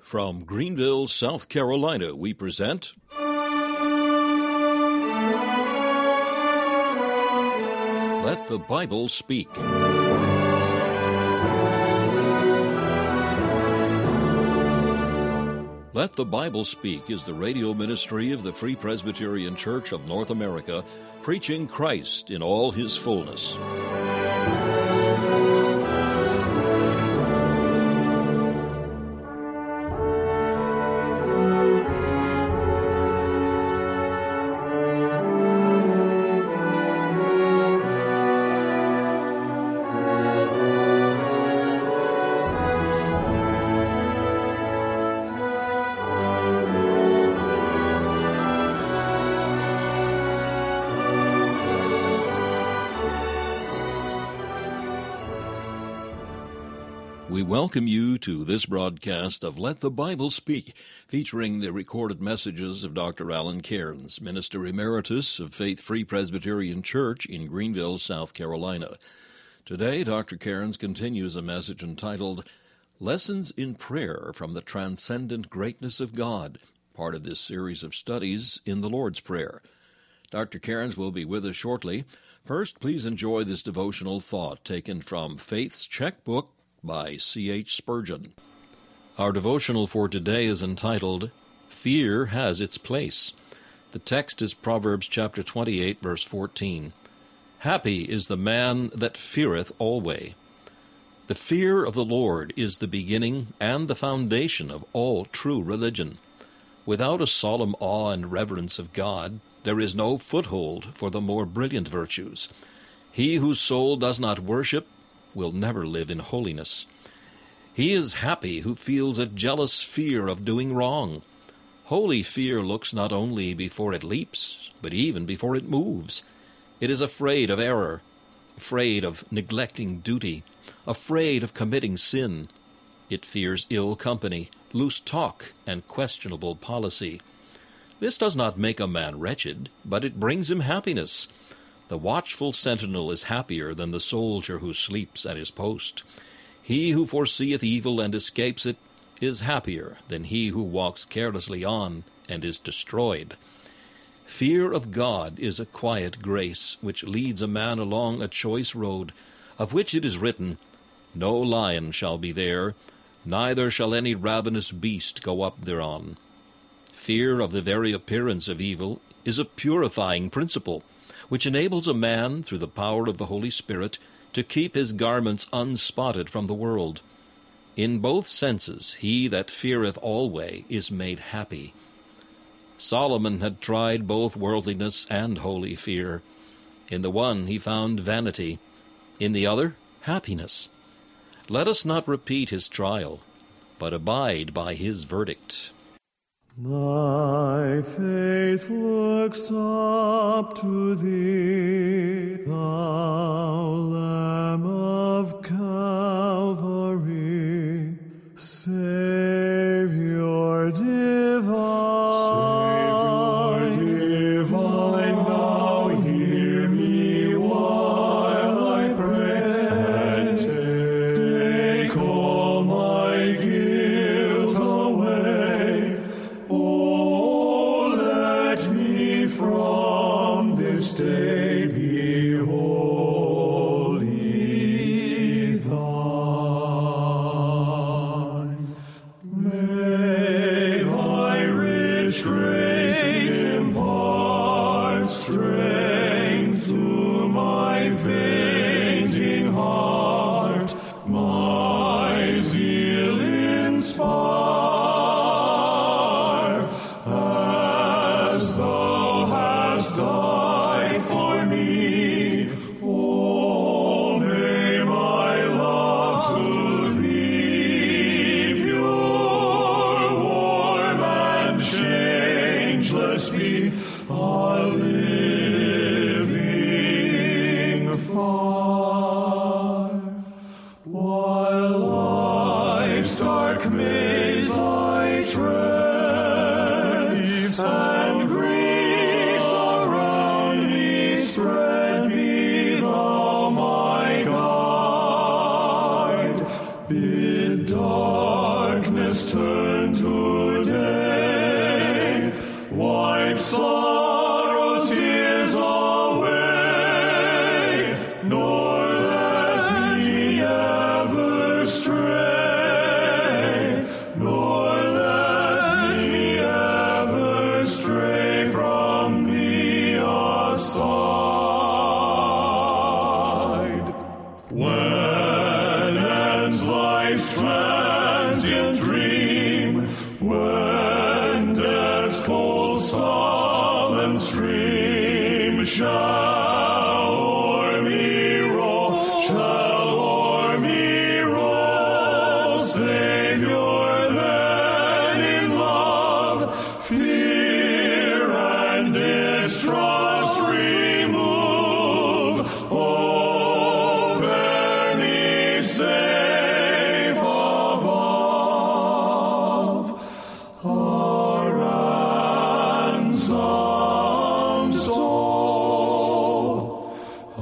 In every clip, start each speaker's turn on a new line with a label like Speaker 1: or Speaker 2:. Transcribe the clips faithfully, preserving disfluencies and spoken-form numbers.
Speaker 1: From Greenville, South Carolina, we present Let the Bible Speak. Let the Bible Speak is the radio ministry of the Free Presbyterian Church of North America, preaching Christ in all his fullness. We welcome you to this broadcast of Let the Bible Speak, featuring the recorded messages of Doctor Alan Cairns, Minister Emeritus of Faith Free Presbyterian Church in Greenville, South Carolina. Today, Doctor Cairns continues a message entitled Lessons in Prayer from the Transcendent Greatness of God, part of this series of studies in the Lord's Prayer. Doctor Cairns will be with us shortly. First, please enjoy this devotional thought taken from Faith's Checkbook by C H Spurgeon. Our devotional for today is entitled, Fear Has Its Place. The text is Proverbs chapter twenty-eight, verse fourteen. Happy is the man that feareth alway. The fear of the Lord is the beginning and the foundation of all true religion. Without a solemn awe and reverence of God, there is no foothold for the more brilliant virtues. He whose soul does not worship will never live in holiness. He is happy who feels a jealous fear of doing wrong. Holy fear looks not only before it leaps, but even before it moves. It is afraid of error, afraid of neglecting duty, afraid of committing sin. It fears ill company, loose talk, and questionable policy. This does not make a man wretched, but it brings him happiness. The watchful sentinel is happier than the soldier who sleeps at his post. He who foreseeth evil and escapes it is happier than he who walks carelessly on and is destroyed. Fear of God is a quiet grace which leads a man along a choice road, of which it is written, No lion shall be there, neither shall any ravenous beast go up thereon. Fear of the very appearance of evil is a purifying principle, which enables a man, through the power of the Holy Spirit, to keep his garments unspotted from the world. In both senses, he that feareth alway is made happy. Solomon had tried both worldliness and holy fear. In the one he found vanity, in the other happiness. Let us not repeat his trial, but abide by his verdict.
Speaker 2: My faith looks up to thee, thou Lamb of Calvary, Savior divine. Savior divine, now hear me while I pray, and take all my guilt away. Oh, let me from this day be wholly thine. May thy rich grace impart strength to my fainting heart, my zeal inspire, as thou hast died for me. Oh, may my love to thee pure, warm, and changeless be, a living fire. While life's dark maze I tread, and griefs around me spread, be thou my guide. Bid darkness turn to sorrows, tears away, nor let me ever stray, nor let me ever stray from thee aside. When ends life's transient dream, when death's cold sullen stream shall o'er me roll, shall o'er me roll, Savior, then in love, fear and distrust remove. Oh, bear me safe above, a ransomed soul, a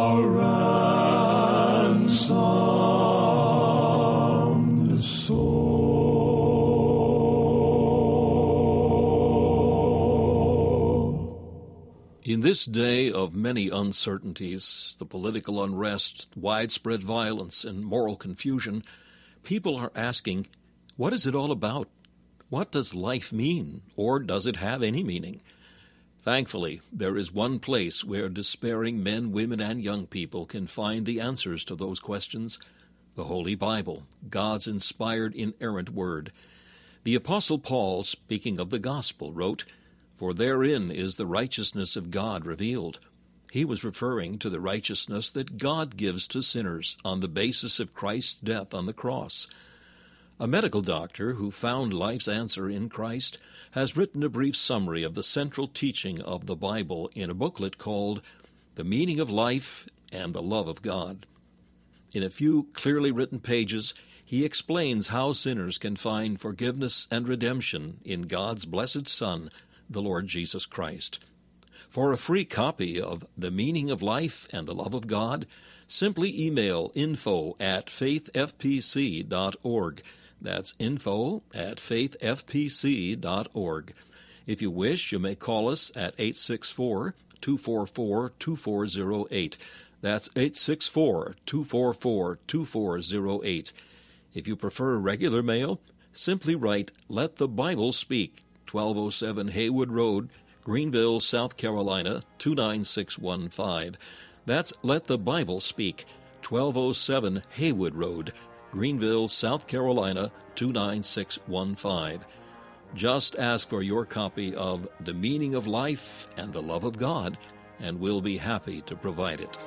Speaker 2: ransomed soul.
Speaker 1: In this day of many uncertainties, the political unrest, widespread violence, and moral confusion, people are asking, what is it all about? What does life mean, or does it have any meaning? Thankfully, there is one place where despairing men, women, and young people can find the answers to those questions: the Holy Bible, God's inspired, inerrant word. The Apostle Paul, speaking of the gospel, wrote, "For therein is the righteousness of God revealed." He was referring to the righteousness that God gives to sinners on the basis of Christ's death on the cross. A medical doctor who found life's answer in Christ has written a brief summary of the central teaching of the Bible in a booklet called The Meaning of Life and the Love of God. In a few clearly written pages, he explains how sinners can find forgiveness and redemption in God's blessed Son, the Lord Jesus Christ. For a free copy of The Meaning of Life and the Love of God, simply email info at faith f p c dot org. That's info at faith f p c dot org. If you wish, you may call us at eight six four, two four four, two four zero eight. That's eight six four, two four four, two four zero eight. If you prefer regular mail, simply write Let the Bible Speak, twelve oh seven Haywood Road, Greenville, South Carolina, two nine six one five. That's Let the Bible Speak, twelve oh seven Haywood Road, Greenville, South Carolina, two nine six one five. Just ask for your copy of The Meaning of Life and the Love of God, and we'll be happy to provide it.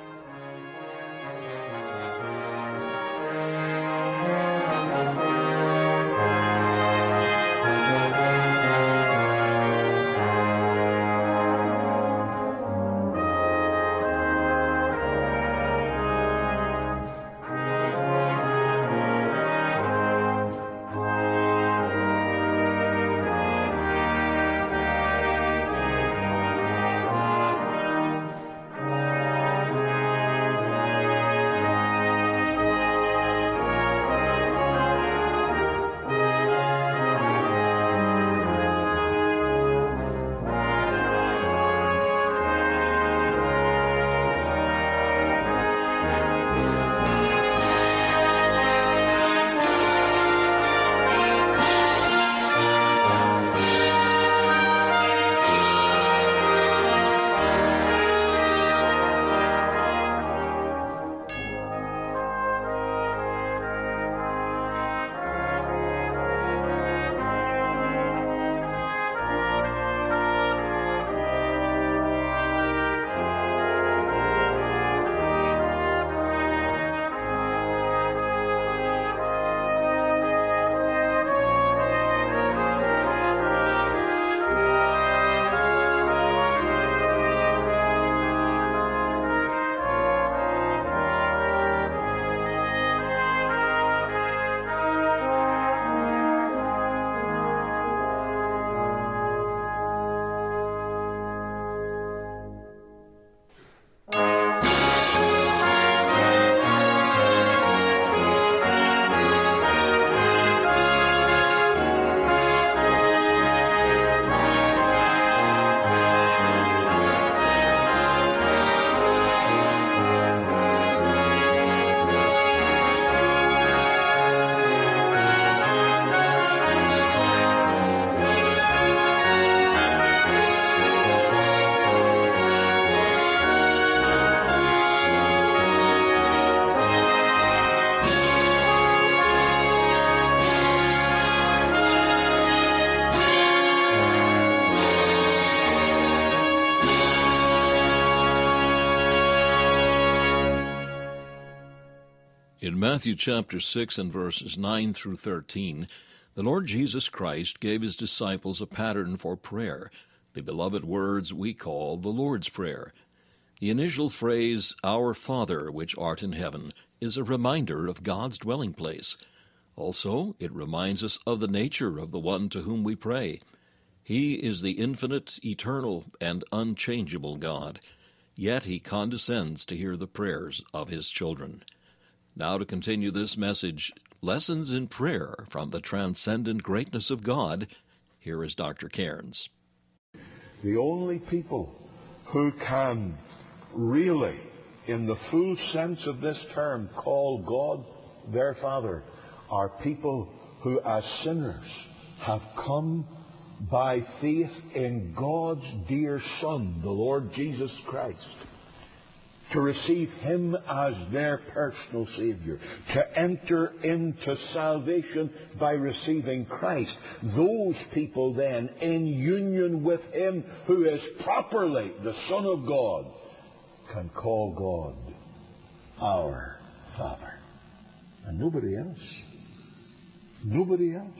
Speaker 1: Matthew chapter six and verses nine through thirteen, the Lord Jesus Christ gave his disciples a pattern for prayer, the beloved words we call the Lord's Prayer. The initial phrase, "Our Father, which art in heaven," is a reminder of God's dwelling place. Also, it reminds us of the nature of the one to whom we pray. He is the infinite, eternal, and unchangeable God, yet he condescends to hear the prayers of his children. Now to continue this message, Lessons in Prayer from the Transcendent Greatness of God, here is Doctor Cairns.
Speaker 3: The only people who can really, in the full sense of this term, call God their Father are people who, as sinners, have come by faith in God's dear Son, the Lord Jesus Christ, to receive Him as their personal Savior, to enter into salvation by receiving Christ. Those people then, in union with Him who is properly the Son of God, can call God our Father. And nobody else. Nobody else.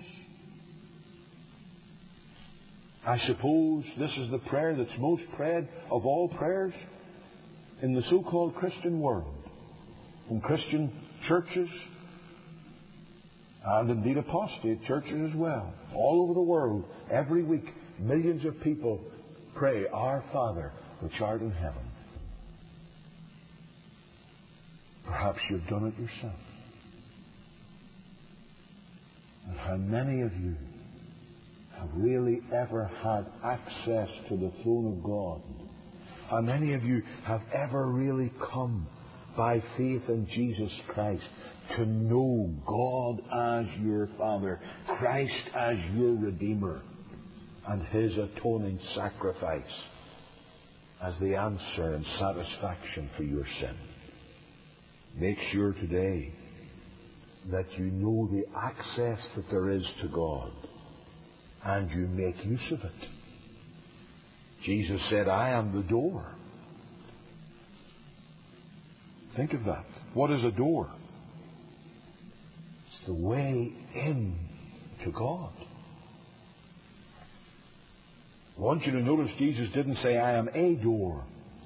Speaker 3: I suppose this is the prayer that's most prayed of all prayers in the so-called Christian world, from Christian churches and indeed apostate churches as well. All over the world, every week, millions of people pray, "Our Father, which art in heaven." Perhaps you've done it yourself. And how many of you have really ever had access to the throne of God? How many of you have ever really come by faith in Jesus Christ to know God as your Father, Christ as your Redeemer, and His atoning sacrifice as the answer and satisfaction for your sin? Make sure today that you know the access that there is to God, and you make use of it. Jesus said, "I am the door." Think of that. What is a door? It's the way in to God. I want you to notice Jesus didn't say, "I am a door."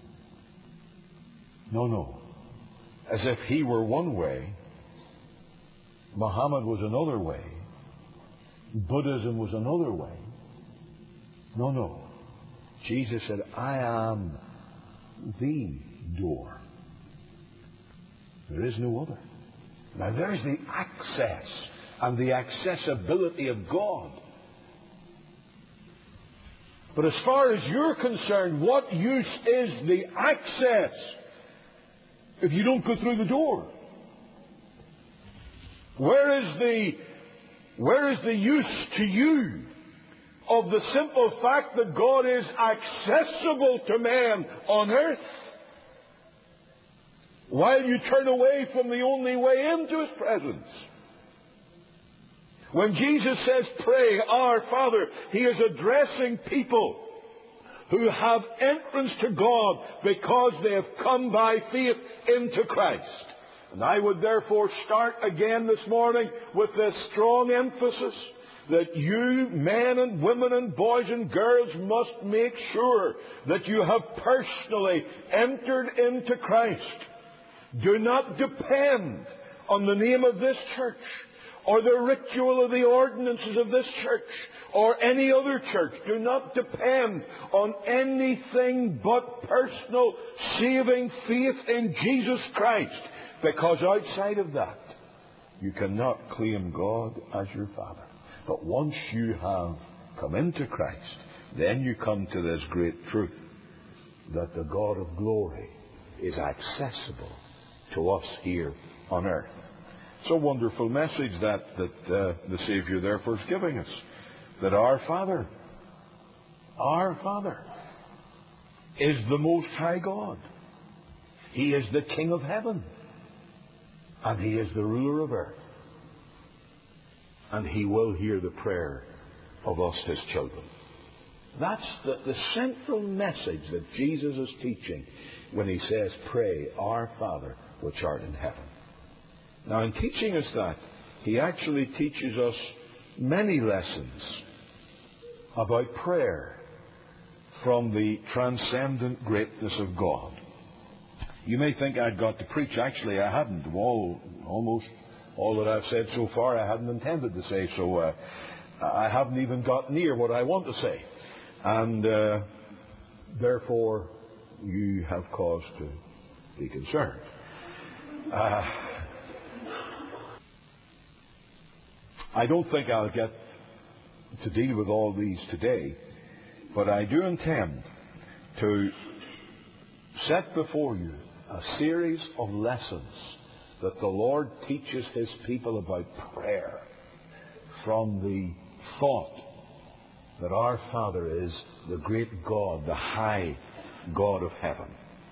Speaker 3: No, no. As if He were one way, Muhammad was another way, Buddhism was another way. No, no. Jesus said, "I am the door. There is no other." Now there's the access and the accessibility of God. But as far as you're concerned, what use is the access if you don't go through the door? Where is the, where is the use to you of the simple fact that God is accessible to man on earth, while you turn away from the only way into His presence? When Jesus says, "Pray, our Father," He is addressing people who have entrance to God because they have come by faith into Christ. And I would therefore start again this morning with this strong emphasis that you, men and women and boys and girls, must make sure that you have personally entered into Christ. Do not depend on the name of this church, or the ritual or the ordinances of this church, or any other church. Do not depend on anything but personal saving faith in Jesus Christ, because outside of that, you cannot claim God as your Father. But once you have come into Christ, then you come to this great truth, that the God of glory is accessible to us here on earth. It's a wonderful message that, that uh, the Savior therefore is giving us, that our Father, our Father, is the Most High God. He is the King of heaven, and He is the ruler of earth. And He will hear the prayer of us, His children. That's the, the central message that Jesus is teaching when He says, "Pray, our Father, which art in heaven." Now, in teaching us that, he actually teaches us many lessons about prayer from the transcendent greatness of God. You may think I'd got to preach. Actually, I hadn't. All, almost all that I've said so far, I hadn't intended to say. So uh, I haven't even got near what I want to say. And uh, therefore, you have cause to be concerned. Uh, I don't think I'll get to deal with all these today, but I do intend to set before you a series of lessons that the Lord teaches His people about prayer from the thought that our Father is the great God, the high God of heaven.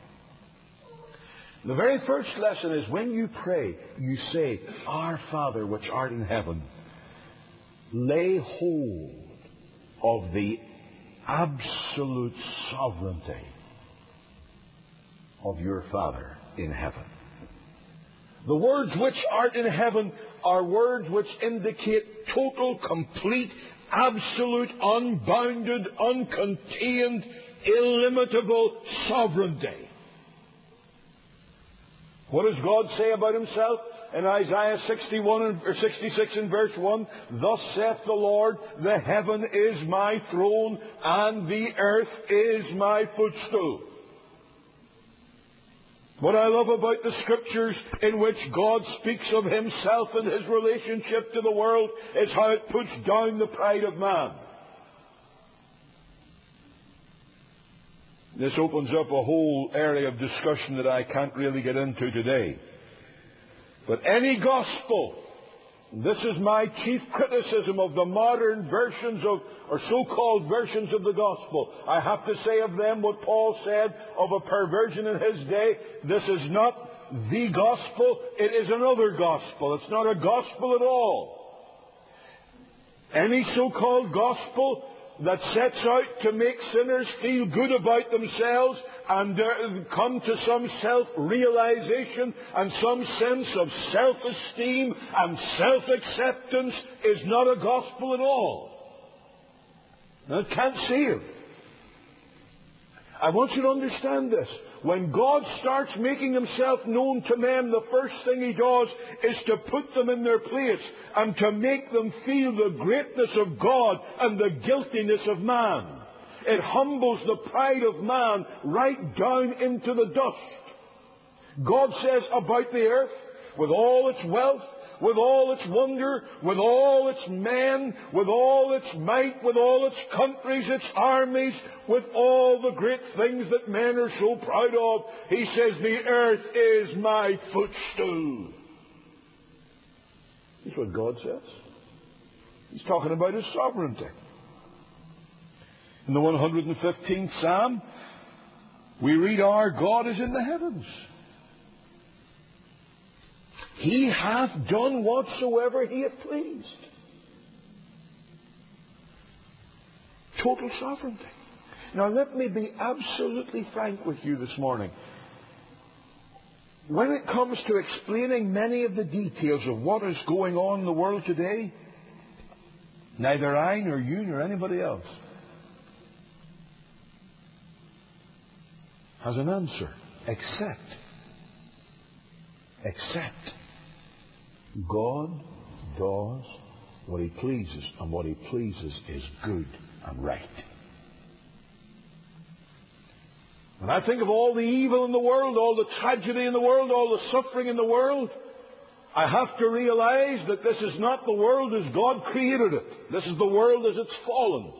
Speaker 3: The very first lesson is when you pray, you say, Our Father which art in heaven, lay hold of the absolute sovereignty of your Father in heaven. The words which art in heaven are words which indicate total, complete, absolute, unbounded, uncontained, illimitable sovereignty. What does God say about Himself? In Isaiah sixty-one or sixty-six in verse one, Thus saith the Lord, the heaven is my throne, and the earth is my footstool. What I love about the Scriptures in which God speaks of Himself and His relationship to the world is how it puts down the pride of man. This opens up a whole area of discussion that I can't really get into today. But any gospel, this is my chief criticism of the modern versions of, or so-called versions of the gospel. I have to say of them what Paul said of a perversion in his day. This is not the gospel, it is another gospel. It's not a gospel at all. Any so-called gospel that sets out to make sinners feel good about themselves and uh, come to some self-realization and some sense of self-esteem and self-acceptance is not a gospel at all. Now, it can't save. I want you to understand this. When God starts making Himself known to men, the first thing He does is to put them in their place and to make them feel the greatness of God and the guiltiness of man. It humbles the pride of man right down into the dust. God says about the earth, with all its wealth, with all its wonder, with all its men, with all its might, with all its countries, its armies, with all the great things that men are so proud of, He says, the earth is my footstool. That's what God says. He's talking about His sovereignty. In the one hundred fifteenth Psalm, we read, Our God is in the heavens. He hath done whatsoever He hath pleased. Total sovereignty. Now let me be absolutely frank with you this morning. When it comes to explaining many of the details of what is going on in the world today, neither I nor you nor anybody else has an answer except, except God does what He pleases, and what He pleases is good and right. When I think of all the evil in the world, all the tragedy in the world, all the suffering in the world, I have to realize that this is not the world as God created it. This is the world as it's fallen.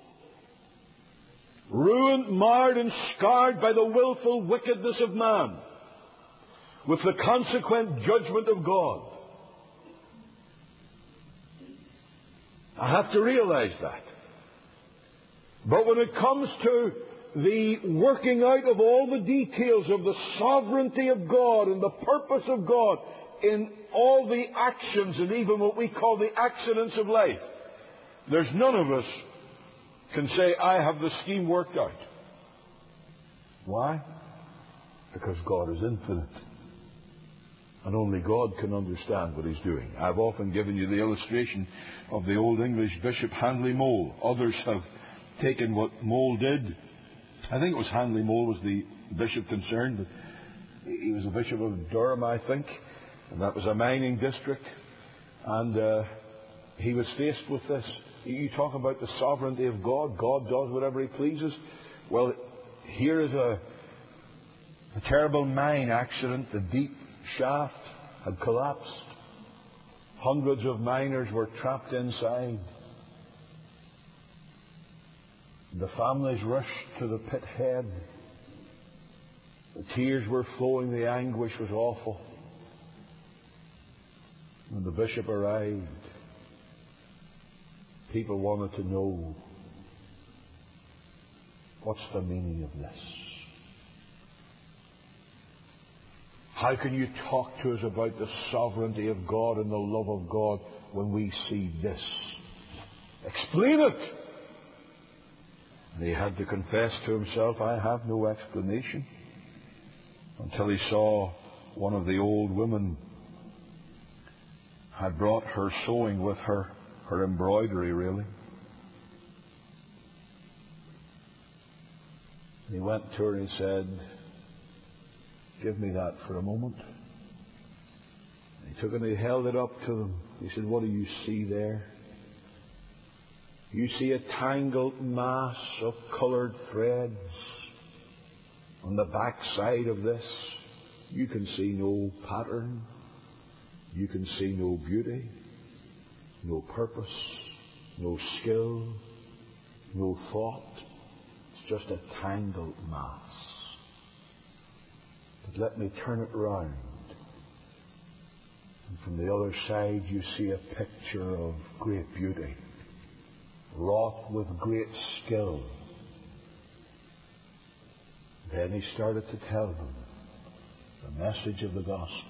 Speaker 3: Ruined, marred, and scarred by the willful wickedness of man, with the consequent judgment of God. I have to realize that. But when it comes to the working out of all the details of the sovereignty of God and the purpose of God in all the actions and even what we call the accidents of life, there's none of us can say, I have the scheme worked out. Why? Because God is infinite. And only God can understand what He's doing. I've often given you the illustration of the old English Bishop Handley Mole. Others have taken what Mole did. I think it was Handley Mole was the bishop concerned. But he was a bishop of Durham, I think. And that was a mining district. And uh, he was faced with this. You talk about the sovereignty of God. God does whatever He pleases. Well, here is a, a terrible mine accident. The deep shaft had collapsed. Hundreds of miners were trapped inside. The families rushed to the pit head. The tears were flowing. The anguish was awful. When the bishop arrived, people wanted to know, what's the meaning of this? How can you talk to us about the sovereignty of God and the love of God when we see this? Explain it! And he had to confess to himself, I have no explanation. Until he saw one of the old women had brought her sewing with her, her embroidery really. And he went to her and he said, give me that for a moment. And he took it and he held it up to them. He said, what do you see there? You see a tangled mass of coloured threads on the back side of this. You can see no pattern. You can see no beauty, no purpose, no skill, no thought. It's just a tangled mass. But let me turn it round. And from the other side you see a picture of great beauty, wrought with great skill. Then he started to tell them the message of the gospel.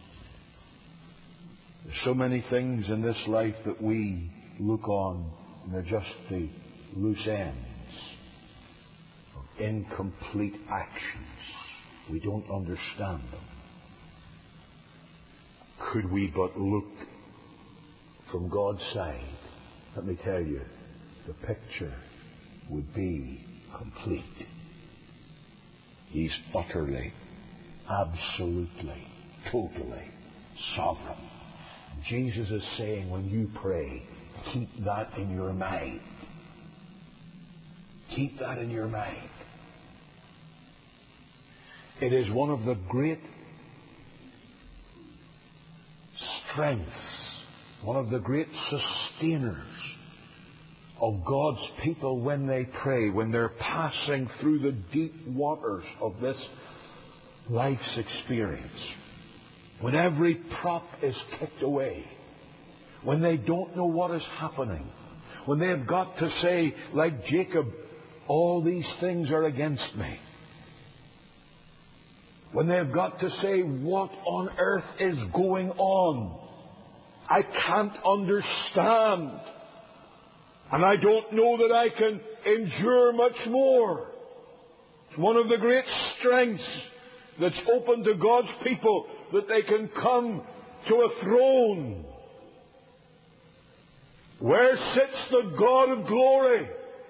Speaker 3: There's so many things in this life that we look on and they're just the loose ends of incomplete actions. We don't understand them. Could we but look from God's side, let me tell you, the picture would be complete. He's utterly, absolutely, totally sovereign. Jesus is saying, when you pray, keep that in your mind. Keep that in your mind. It is one of the great strengths, one of the great sustainers of God's people when they pray, when they're passing through the deep waters of this life's experience. When every prop is kicked away, when they don't know what is happening, when they have got to say, like Jacob, all these things are against me. When they have got to say, what on earth is going on? I can't understand. And I don't know that I can endure much more. It's one of the great strengths that's open to God's people, that they can come to a throne. Where sits the God of glory,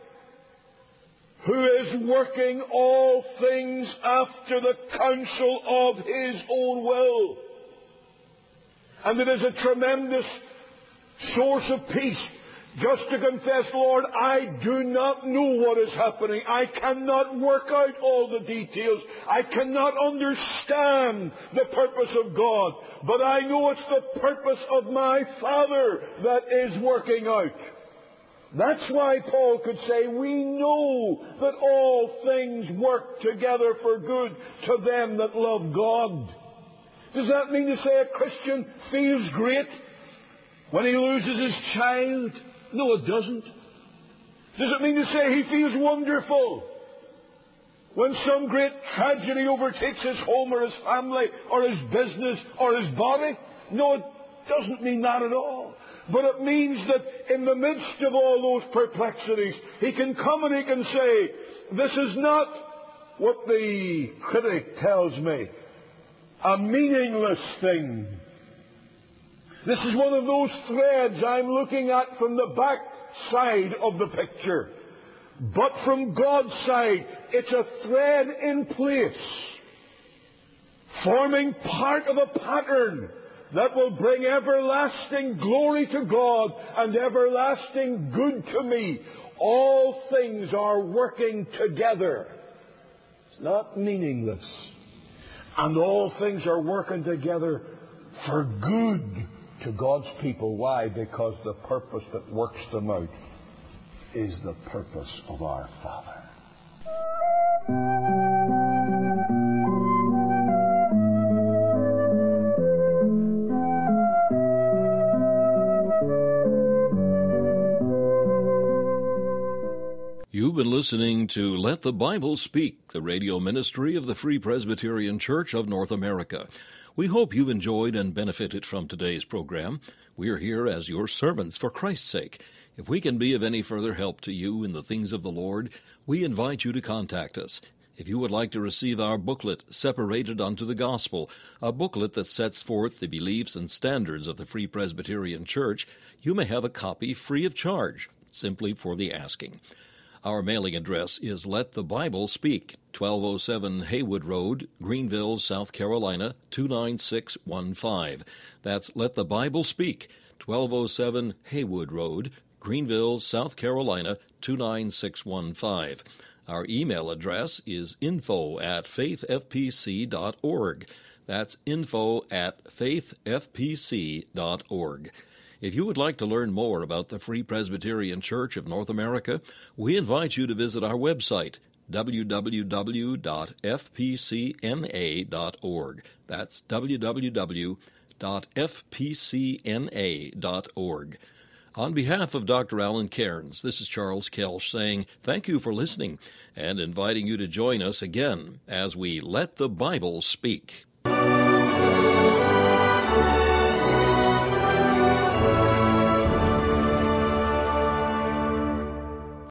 Speaker 3: who is working all things after the counsel of His own will? And it is a tremendous source of peace just to confess, Lord, I do not know what is happening. I cannot work out all the details. I cannot understand the purpose of God. But I know it's the purpose of my Father that is working out. That's why Paul could say, we know that all things work together for good to them that love God. Does that mean to say a Christian feels great when he loses his child? No, it doesn't. Does it mean to say he feels wonderful when some great tragedy overtakes his home or his family or his business or his body? No, it doesn't mean that at all. But it means that in the midst of all those perplexities, he can come and he can say, this is not what the critic tells me. a meaningless thing. This is one of those threads I'm looking at from the back side of the picture. But from God's side, it's a thread in place, forming part of a pattern that will bring everlasting glory to God and everlasting good to me. All things are working together. It's not meaningless. And all things are working together for good to God's people. Why? Because the purpose that works them out is the purpose of our Father.
Speaker 1: You've been listening to Let the Bible Speak, the radio ministry of the Free Presbyterian Church of North America. We hope you've enjoyed and benefited from today's program. We are here as your servants for Christ's sake. If we can be of any further help to you in the things of the Lord, we invite you to contact us. If you would like to receive our booklet, Separated Unto the Gospel, a booklet that sets forth the beliefs and standards of the Free Presbyterian Church, you may have a copy free of charge, simply for the asking. Our mailing address is Let the Bible Speak, twelve oh seven Haywood Road, Greenville, South Carolina, two nine six one five. That's Let the Bible Speak, twelve oh seven Haywood Road, Greenville, South Carolina, two nine six one five. Our email address is info at faith f p c dot org. That's info at faith f p c dot org. If you would like to learn more about the Free Presbyterian Church of North America, we invite you to visit our website, w w w dot f p c n a dot org. That's w w w dot f p c n a dot org. On behalf of Doctor Alan Cairns, this is Charles Kelsch saying thank you for listening and inviting you to join us again as we Let the Bible Speak.